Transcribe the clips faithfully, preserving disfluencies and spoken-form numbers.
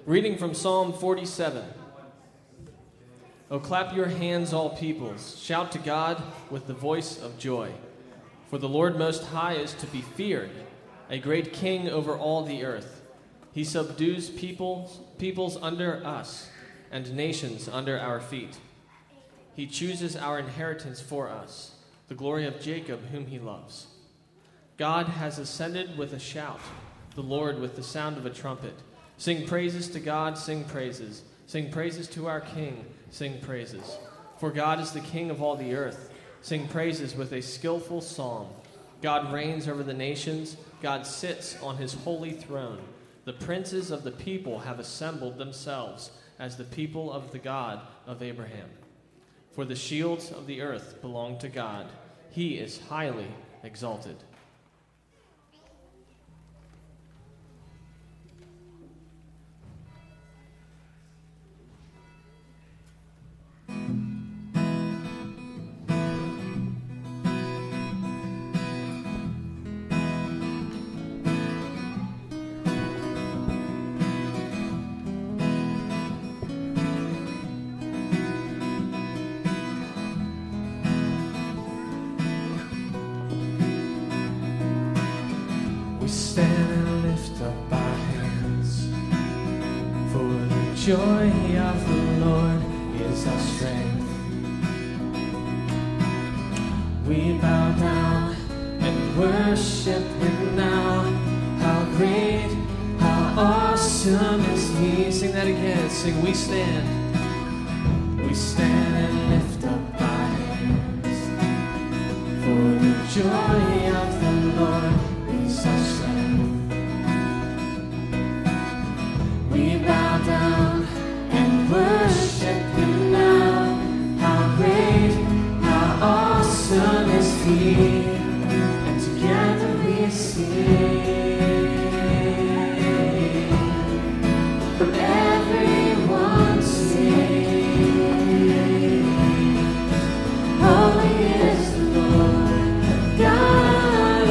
Reading from Psalm forty-seven. O clap your hands, all peoples. Shout to God with the voice of joy. For the Lord Most High is to be feared, a great king over all the earth. He subdues peoples, peoples under us and nations under our feet. He chooses our inheritance for us, the glory of Jacob whom he loves. God has ascended with a shout, the Lord with the sound of a trumpet. Sing praises to God, sing praises. Sing praises to our King, sing praises. For God is the King of all the earth. Sing praises with a skillful psalm. God reigns over the nations. God sits on his holy throne. The princes of the people have assembled themselves as the people of the God of Abraham. For the shields of the earth belong to God. He is highly exalted. Joy of the Lord is our strength. We bow down and worship him now. How great, how awesome is he. Sing that again. Sing, we stand. We stand and lift up our hands. For the joy of the Lord is our strength. We bow down and worship him now. How great, how awesome is he. And together we sing. Everyone sing. Holy is the Lord God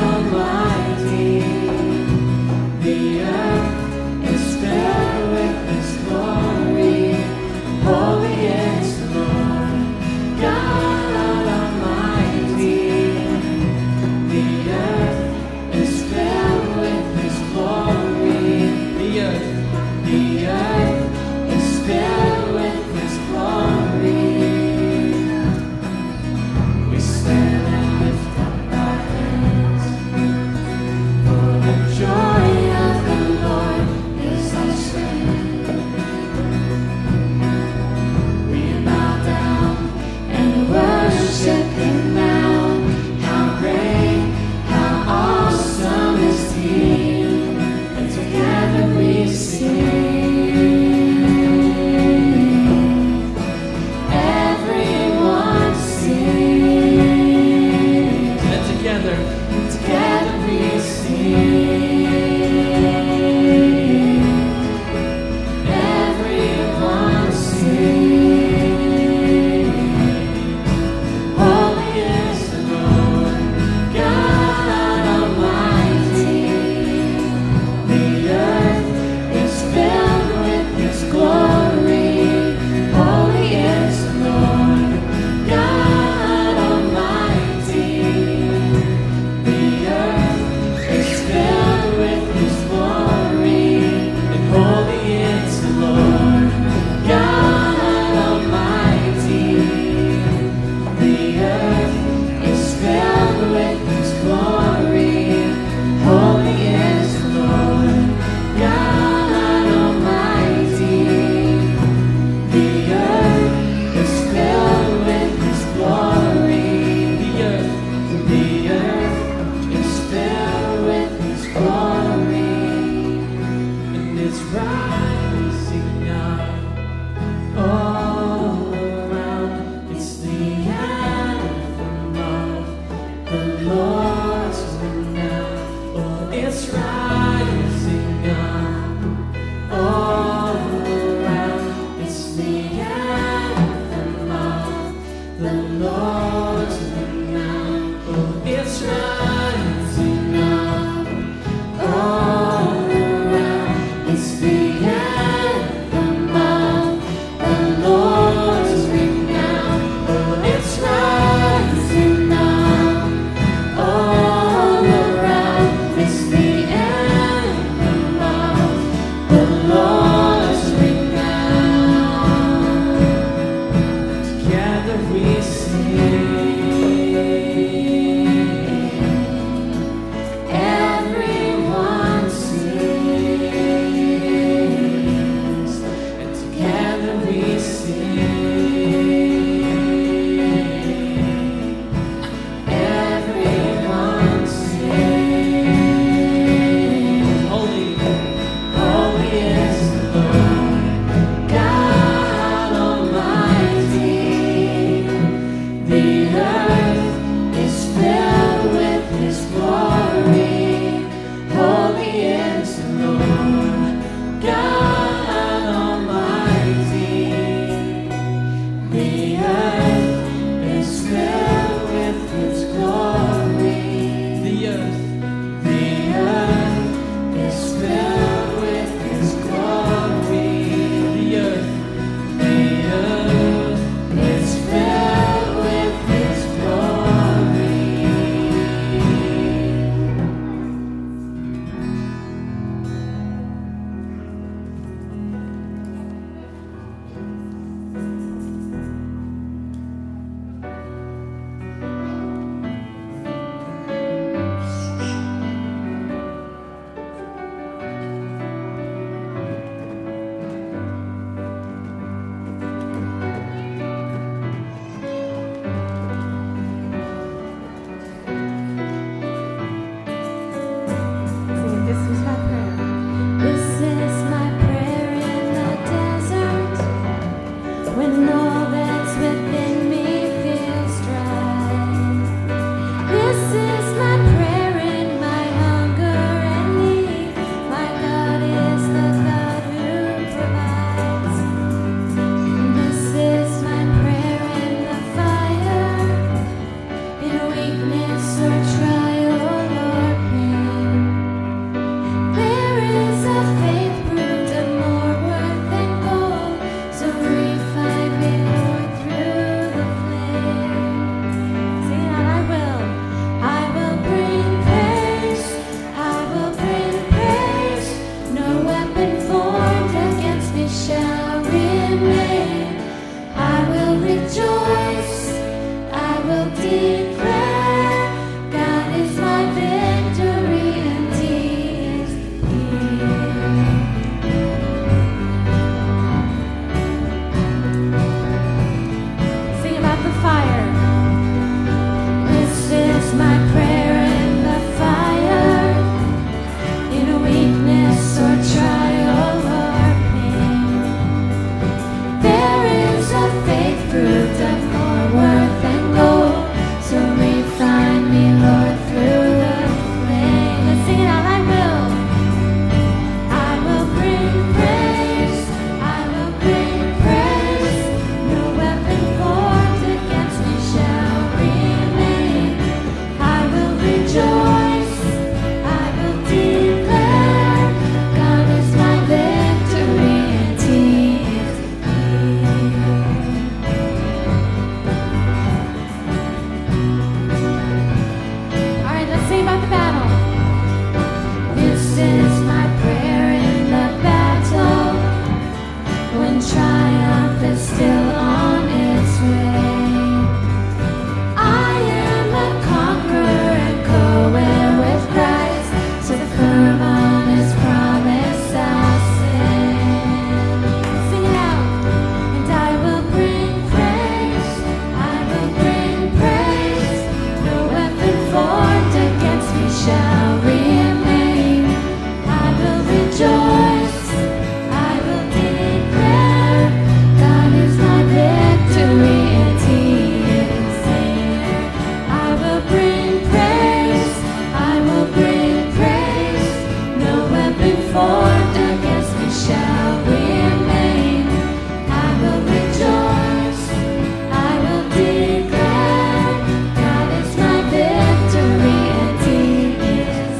formed against me shall remain. I will rejoice, I will declare, God is my victory and He is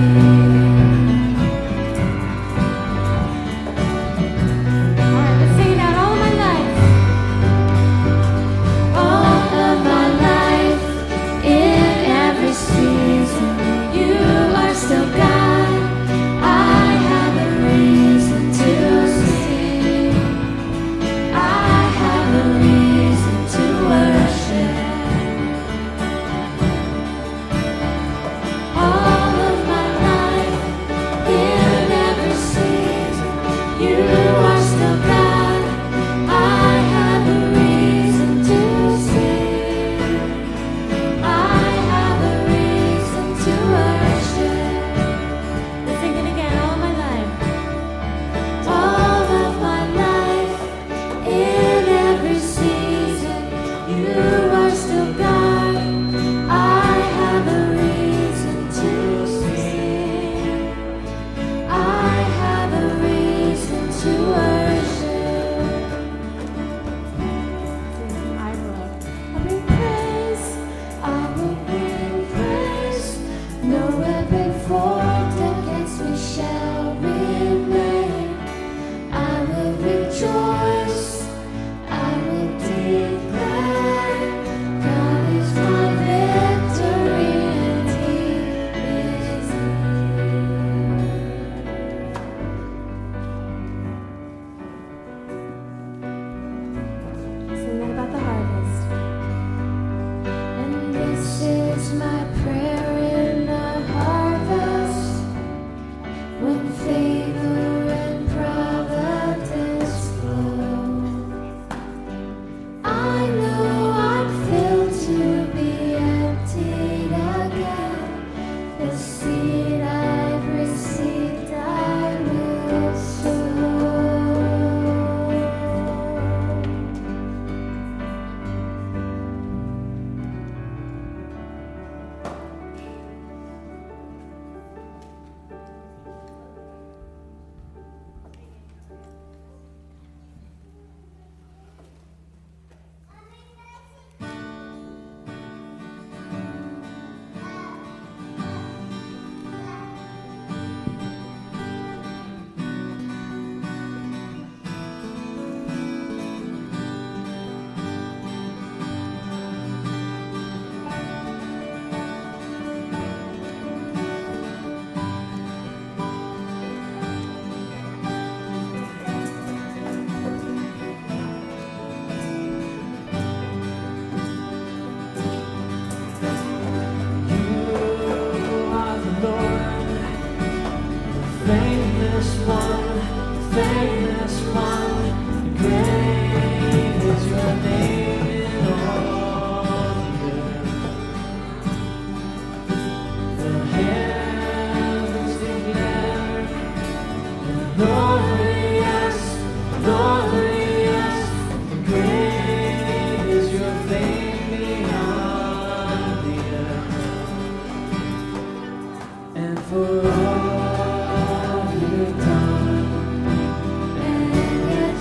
near. All right, let's sing that all my life. All of my life, in every season, you are still God. I have a reason to sing. I have a reason to worship. All of my life, in every season, you are still God. I have a reason to sing. I have a reason to worship. Let's sing it again, all my life. All of my life, in every season, you are still God. I have a reason to sing. I have a reason to worship. I will bring praise. I will bring praise. No weapon formed against me shall remain. I will rejoice. I will declare, God is my victory and He is near. Sing that about the harvest. And this is my prayer in the harvest, when favor and providence flow. I know I'm filled to be emptied again. The seed I've received, I will sow. For all you've done and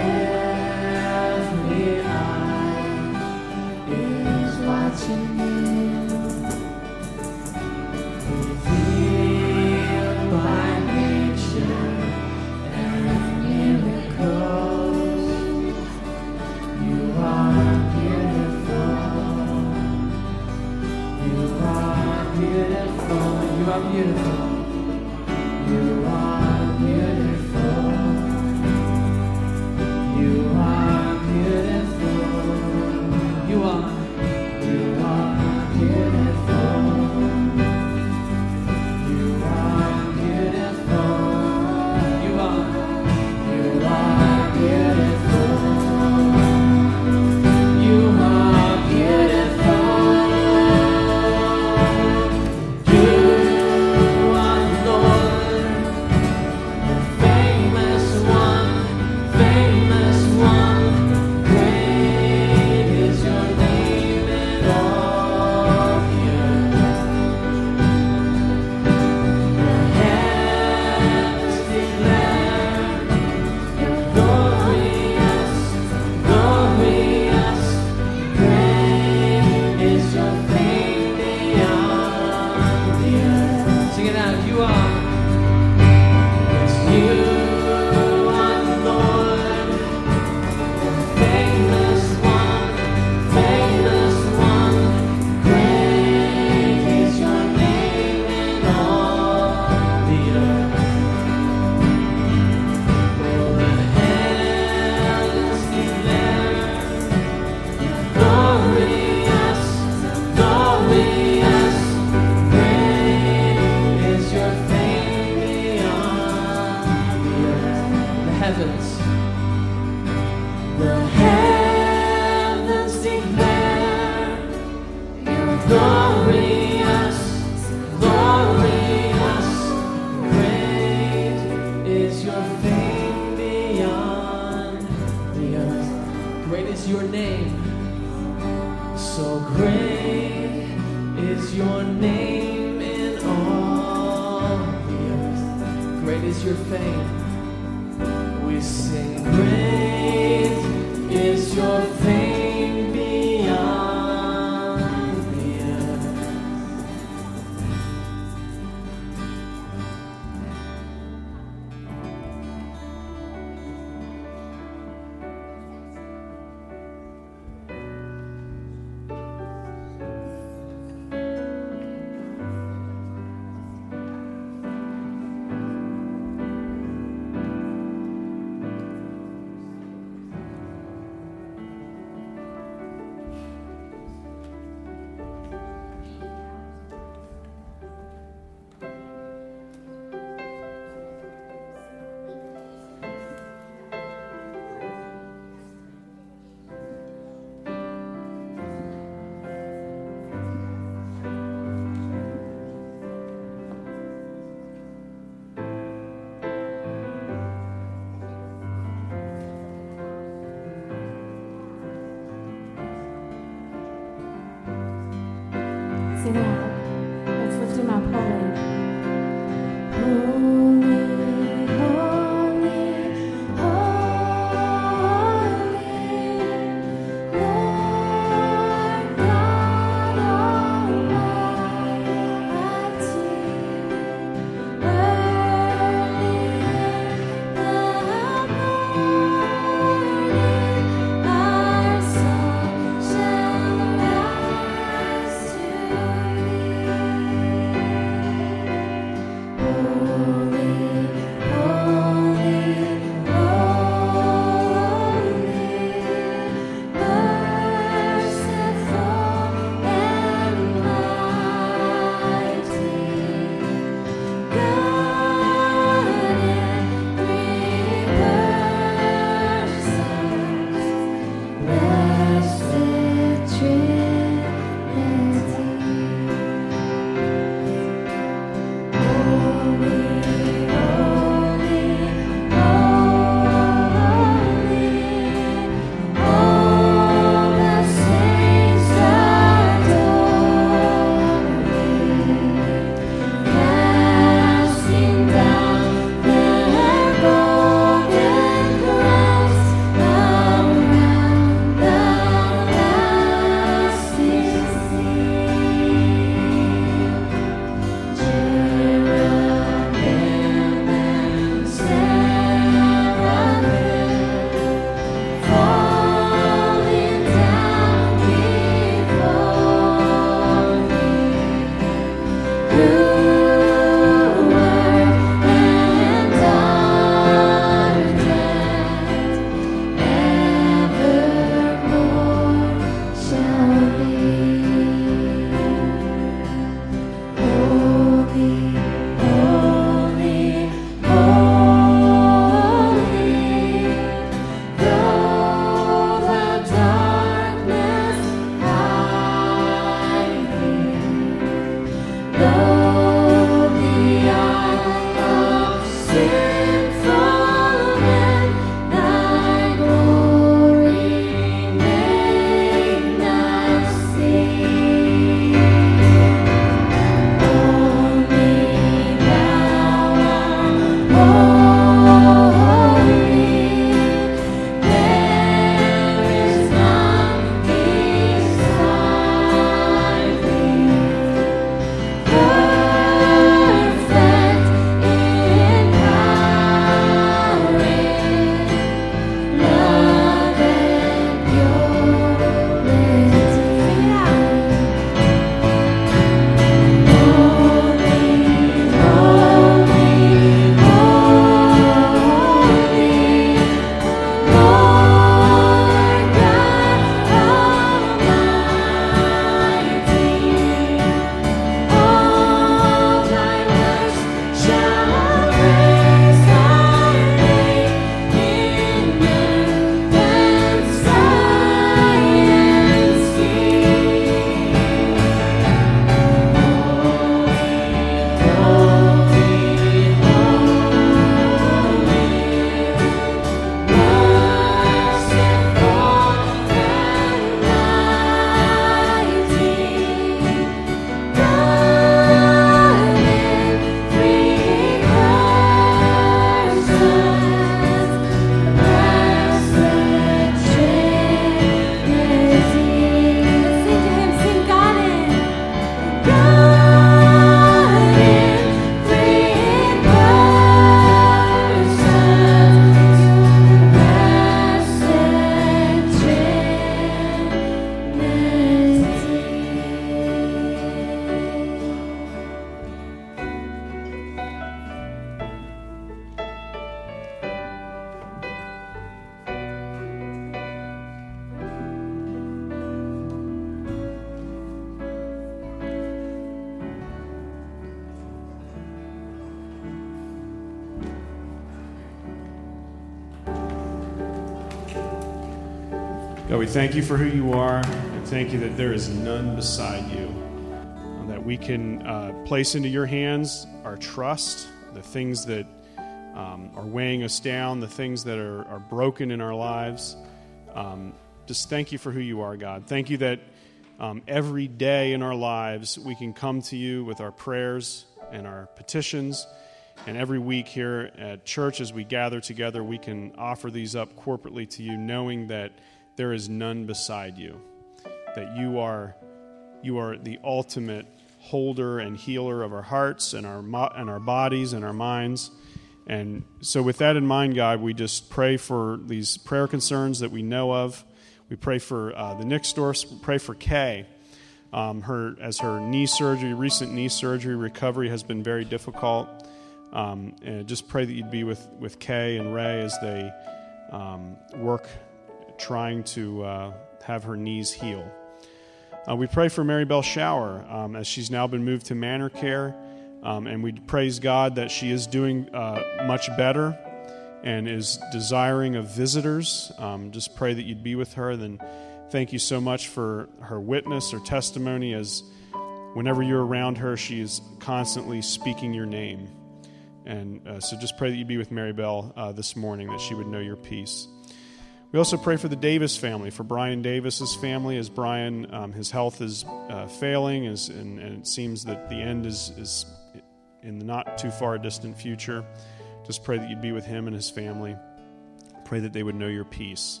God, we thank you for who you are, and thank you that there is none beside you, and that we can uh, place into your hands our trust, the things that um, are weighing us down, the things that are, are broken in our lives. Um, just thank you for who you are, God. Thank you that um, every day in our lives we can come to you with our prayers and our petitions, and every week here at church as we gather together, we can offer these up corporately to you, knowing that there is none beside you, that you are you are the ultimate holder and healer of our hearts and our mo- and our bodies and our minds. And so with that in mind, God, we just pray for these prayer concerns that we know of. We pray for uh, the Nixdorfs, pray for Kay. Um, her as her knee surgery, recent knee surgery recovery has been very difficult. Um, and just pray that you'd be with, with Kay and Ray as they um, work trying to uh, have her knees heal. Uh, we pray for Mary Bell Shower um, as she's now been moved to Manor Care, um, and we praise God that she is doing uh, much better and is desiring of visitors. Um, just pray that you'd be with her. Then thank you so much for her witness, her testimony, as whenever you're around her, she is constantly speaking your name. And uh, so just pray that you'd be with Mary Bell uh, this morning, that she would know your peace. We also pray for the Davis family, for Brian Davis's family, as Brian, um, his health is uh, failing, is, and, and it seems that the end is, is in the not too far distant future. Just pray that you'd be with him and his family. Pray that they would know your peace.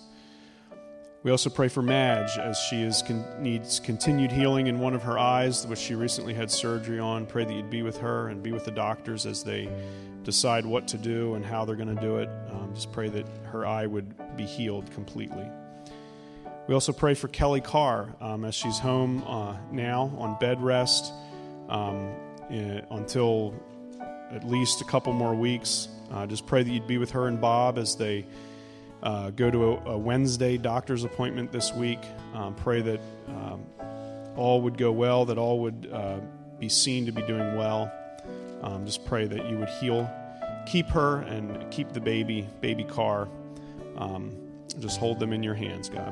We also pray for Madge, as she is con- needs continued healing in one of her eyes, which she recently had surgery on. Pray that you'd be with her and be with the doctors as they decide what to do and how they're going to do it. Um, just pray that her eye would be healed completely. We also pray for Kelly Carr um, as she's home uh, now on bed rest um, in, until at least a couple more weeks. Uh, just pray that you'd be with her and Bob as they uh, go to a, a Wednesday doctor's appointment this week. Um, pray that um, all would go well, that all would uh, be seen to be doing well. Um, just pray that you would heal, keep her, and keep the baby, baby Carr. Um, just hold them in your hands, God.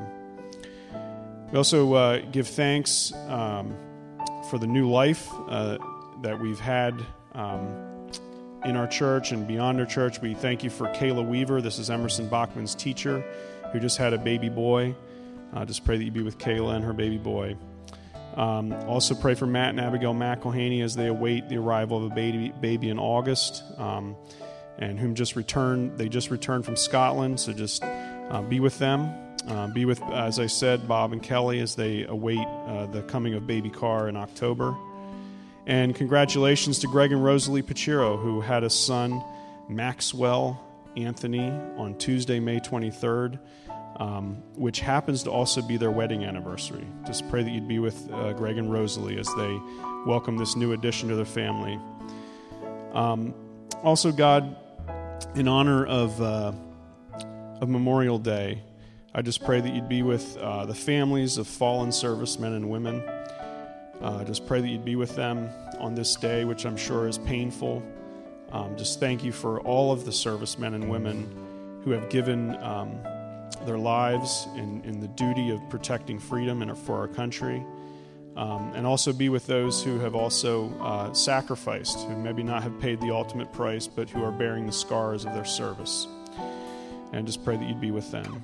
We also uh, give thanks um, for the new life uh, that we've had um, in our church and beyond our church. We thank you for Kayla Weaver. This is Emerson Bachman's teacher, who just had a baby boy. Uh, just pray that you be with Kayla and her baby boy. Um, also pray for Matt and Abigail McElhaney as they await the arrival of a baby, baby in August, um, and whom just returned. They just returned from Scotland, so just uh, be with them. Uh, be with, as I said, Bob and Kelly as they await uh, the coming of baby Carr in October. And congratulations to Greg and Rosalie Pachiro, who had a son, Maxwell Anthony, on Tuesday, May twenty-third. Um, which happens to also be their wedding anniversary. Just pray that you'd be with uh, Greg and Rosalie as they welcome this new addition to their family. Um, also, God, in honor of uh, of Memorial Day, I just pray that you'd be with uh, the families of fallen servicemen and women. Uh, just pray that you'd be with them on this day, which I'm sure is painful. Um, just thank you for all of the servicemen and women who have given um, their lives in, in the duty of protecting freedom and for our country, um, and also be with those who have also uh, sacrificed, who maybe not have paid the ultimate price, but who are bearing the scars of their service. And just pray that you'd be with them.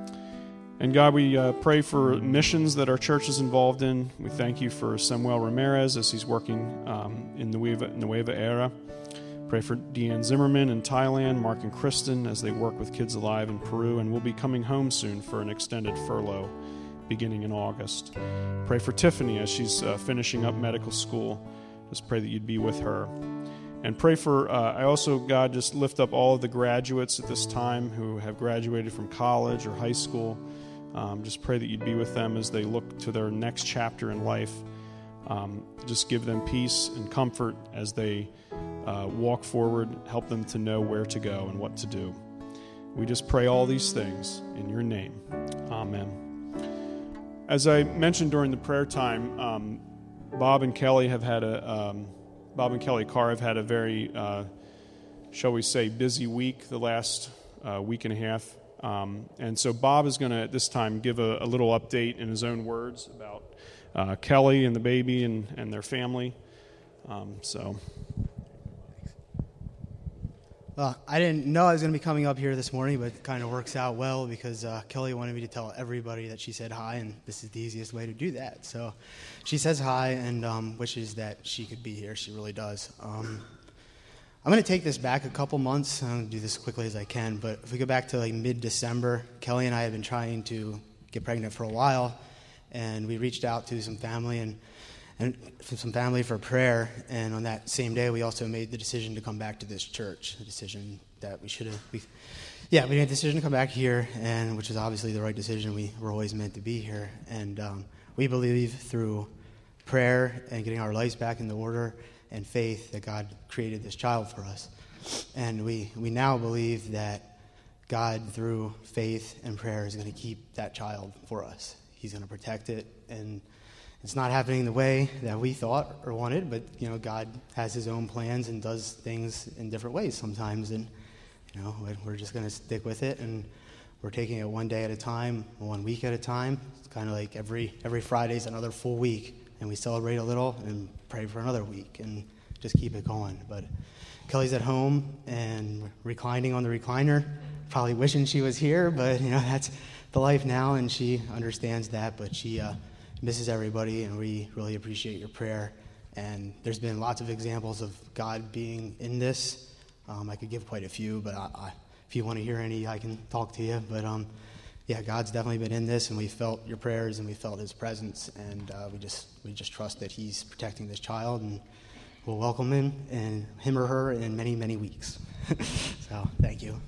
And God, we uh, pray for missions that our church is involved in. We thank you for Samuel Ramirez as he's working um, in Nueva, Nueva Era. Pray for Deanne Zimmerman in Thailand, Mark and Kristen as they work with Kids Alive in Peru, and we'll be coming home soon for an extended furlough beginning in August. Pray for Tiffany as she's uh, finishing up medical school. Just pray that you'd be with her. And pray for, uh, I also, God, just lift up all of the graduates at this time who have graduated from college or high school. Um, just pray that you'd be with them as they look to their next chapter in life. Um, just give them peace and comfort as they Uh, walk forward, help them to know where to go and what to do. We just pray all these things in your name. Amen. As I mentioned during the prayer time, um, Bob and Kelly have had a, um, Bob and Kelly Carr have had a very, uh, shall we say, busy week the last uh, week and a half. Um, and so Bob is going to, at this time, give a, a little update in his own words about uh, Kelly and the baby and, and their family. Um, so... Uh, I didn't know I was going to be coming up here this morning, but it kind of works out well because uh, Kelly wanted me to tell everybody that she said hi, and this is the easiest way to do that. So she says hi and um, wishes that she could be here. She really does. Um, I'm going to take this back a couple months. I'm going to do this as quickly as I can, but if we go back to like mid-December, Kelly and I have been trying to get pregnant for a while, and we reached out to some family and and some family for prayer, and on that same day, we also made the decision to come back to this church, a decision that we should have, we, yeah, we made the decision to come back here, and which is obviously the right decision. We were always meant to be here, and um, we believe through prayer and getting our lives back into order and faith that God created this child for us, and we, we now believe that God, through faith and prayer, is going to keep that child for us. He's going to protect it, and it's not happening the way that we thought or wanted, but, you know, God has his own plans and does things in different ways sometimes, and, you know, we're just going to stick with it, and we're taking it one day at a time, one week at a time. It's kind of like every every Friday's another full week, and we celebrate a little and pray for another week and just keep it going. But Kelly's at home and reclining on the recliner, probably wishing she was here, but, you know, that's the life now, and she understands that, but she... uh misses everybody, and we really appreciate your prayer. And there's been lots of examples of God being in this. Um, I could give quite a few, but I, I, if you want to hear any, I can talk to you. But um, yeah, God's definitely been in this, and we felt your prayers, and we felt his presence, and uh, we just we just trust that he's protecting this child, and we'll welcome him and him or her in many, many weeks. So thank you.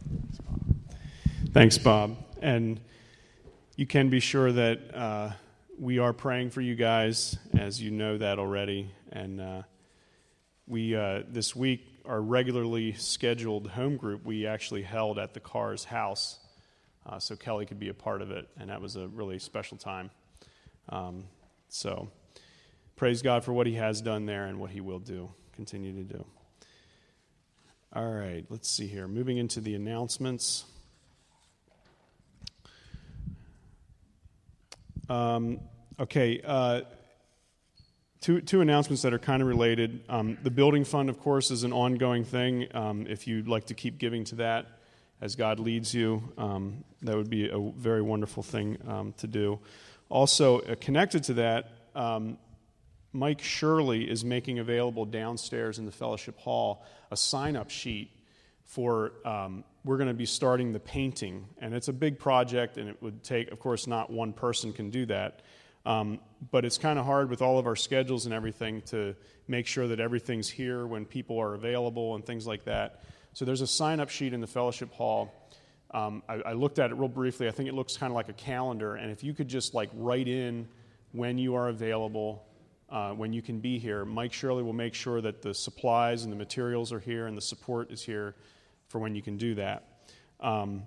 Thanks, Bob. And you can be sure that uh, we are praying for you guys, as you know that already. And uh, we, uh, this week, our regularly scheduled home group, we actually held at the Carr's house, uh, so Kelly could be a part of it, and that was a really special time. Um, so praise God for what he has done there and what he will do, continue to do. All right, let's see here. Moving into the announcements. Um, okay, uh, two two announcements that are kind of related. Um, the building fund, of course, is an ongoing thing. Um, if you'd like to keep giving to that as God leads you, um, that would be a very wonderful thing um, to do. Also, uh, connected to that, um, Mike Shirley is making available downstairs in the fellowship hall a sign-up sheet for, um, we're going to be starting the painting. And it's a big project, and it would take, of course, not one person can do that. Um, but it's kind of hard with all of our schedules and everything to make sure that everything's here when people are available and things like that. So there's a sign-up sheet in the fellowship hall. Um, I, I looked at it real briefly. I think it looks kind of like a calendar. And if you could just like write in when you are available, uh, when you can be here, Mike Shirley will make sure that the supplies and the materials are here and the support is here for when you can do that. Um,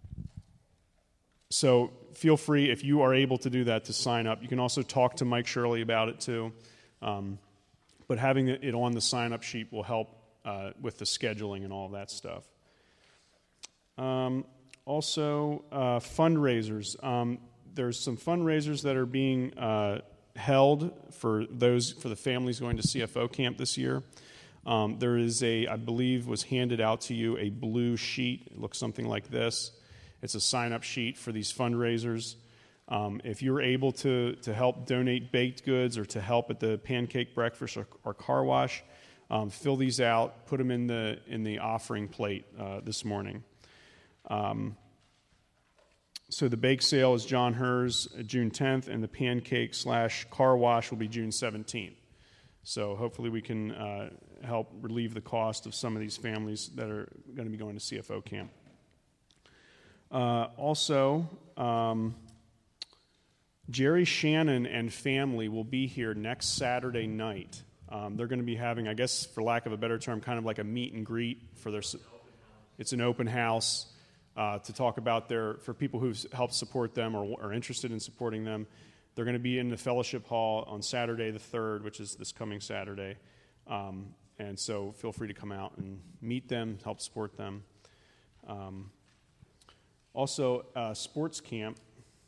so feel free, if you are able to do that, to sign up. You can also talk to Mike Shirley about it too. Um, but having it on the sign-up sheet will help uh, with the scheduling and all of that stuff. Um, also, uh, fundraisers. Um, there's some fundraisers that are being uh, held for those for the families going to C F O camp this year. Um, there is a, I believe, was handed out to you a blue sheet. It looks something like this. It's a sign-up sheet for these fundraisers. Um, if you're able to to help donate baked goods or to help at the pancake breakfast or, or car wash, um, fill these out, put them in the in the offering plate uh, this morning. Um, so the bake sale is John Hers, uh, June tenth, and the pancake slash car wash will be June seventeenth. So hopefully we can uh, help relieve the cost of some of these families that are going to be going to C F O camp. Uh, also, um, Jerry Shannon and family will be here next Saturday night. Um, they're going to be having, I guess, for lack of a better term, kind of like a meet and greet for their. It's an open house uh, to talk about their for people who've helped support them or are interested in supporting them. They're going to be in the fellowship hall on Saturday the third, which is this coming Saturday. Um, and so feel free to come out and meet them, help support them. Um, Also, uh, sports camp.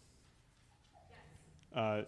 Uh,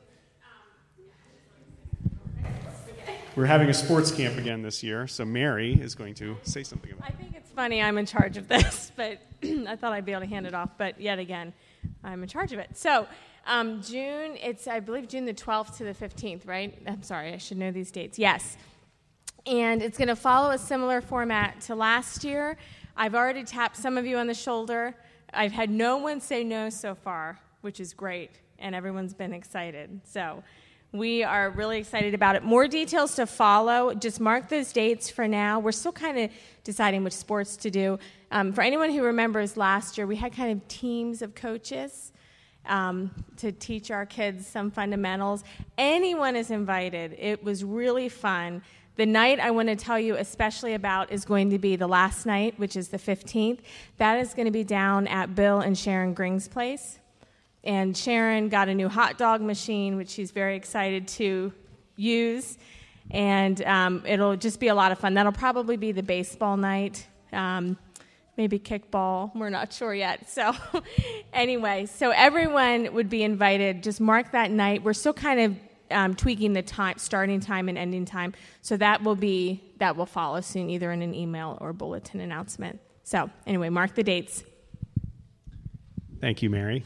we're having a sports camp again this year, so Mary is going to say something about it. I think it's funny I'm in charge of this, but I thought I'd be able to hand it off, but yet again, I'm in charge of it. So, um, June, it's, I believe, June the twelfth to the fifteenth, right? I'm sorry, I should know these dates. Yes. And it's going to follow a similar format to last year. I've already tapped some of you on the shoulder. I've had no one say no so far, which is great, and everyone's been excited. So we are really excited about it. More details to follow. Just mark those dates for now. We're still kind of deciding which sports to do. Um, for anyone who remembers last year, we had kind of teams of coaches um, to teach our kids some fundamentals. Anyone is invited. It was really fun. The night I want to tell you especially about is going to be the last night, which is the fifteenth. That is going to be down at Bill and Sharon Gring's place. And Sharon got a new hot dog machine, which she's very excited to use. And um, it'll just be a lot of fun. That'll probably be the baseball night, um, maybe kickball. We're not sure yet. So anyway, so everyone would be invited. Just mark that night. We're still kind of um, tweaking the time, starting time and ending time. So that will be that will follow soon, either in an email or bulletin announcement. So anyway, mark the dates. Thank you, Mary.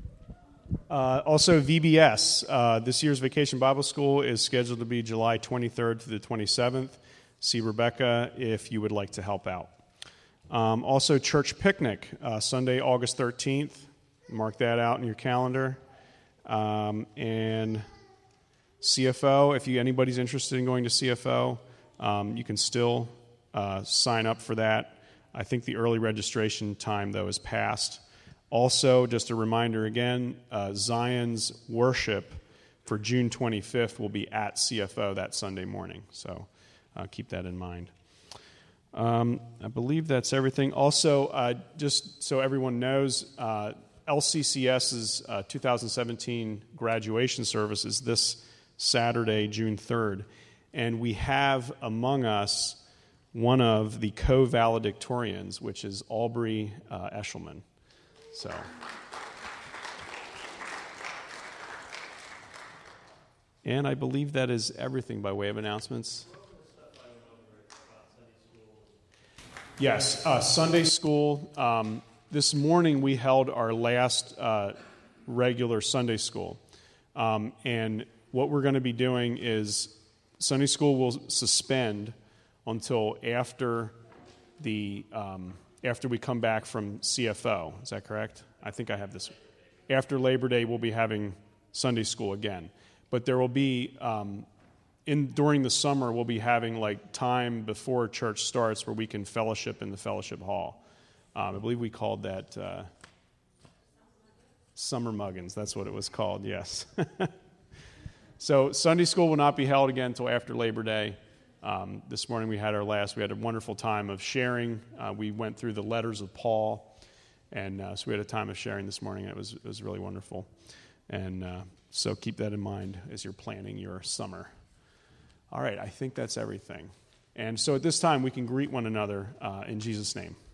Uh, also, V B S, uh, this year's Vacation Bible School is scheduled to be July twenty-third to the twenty-seventh. See Rebecca if you would like to help out. Um, also, Church Picnic, uh, Sunday, August thirteenth. Mark that out in your calendar. Um, and C F O, if you anybody's interested in going to C F O, um, you can still uh, sign up for that. I think the early registration time, though, is passed. Also, just a reminder again, uh, Zion's worship for June twenty-fifth will be at C F O that Sunday morning. So uh, keep that in mind. Um, I believe that's everything. Also, uh, just so everyone knows, uh, L C C S's uh, two thousand seventeen graduation service is this Saturday, June third. And we have among us one of the co-valedictorians, which is Aubrey uh, Eshelman. So, and I believe that is everything by way of announcements. Yes, uh, Sunday school. Um, this morning we held our last uh, regular Sunday school. Um, and what we're going to be doing is Sunday school will suspend until after the... Um, after we come back from C F O. Is that correct? I think I have this. After Labor Day, we'll be having Sunday school again. But there will be, um, in during the summer, we'll be having like time before church starts where we can fellowship in the fellowship hall. Um, I believe we called that uh, Summer Muggins. That's what it was called, yes. So Sunday school will not be held again until after Labor Day. Um, this morning we had our last, we had a wonderful time of sharing. Uh, we went through the letters of Paul, and uh, so we had a time of sharing this morning. It was, it was really wonderful. And uh, so keep that in mind as you're planning your summer. All right, I think that's everything. And so at this time we can greet one another uh, in Jesus' name.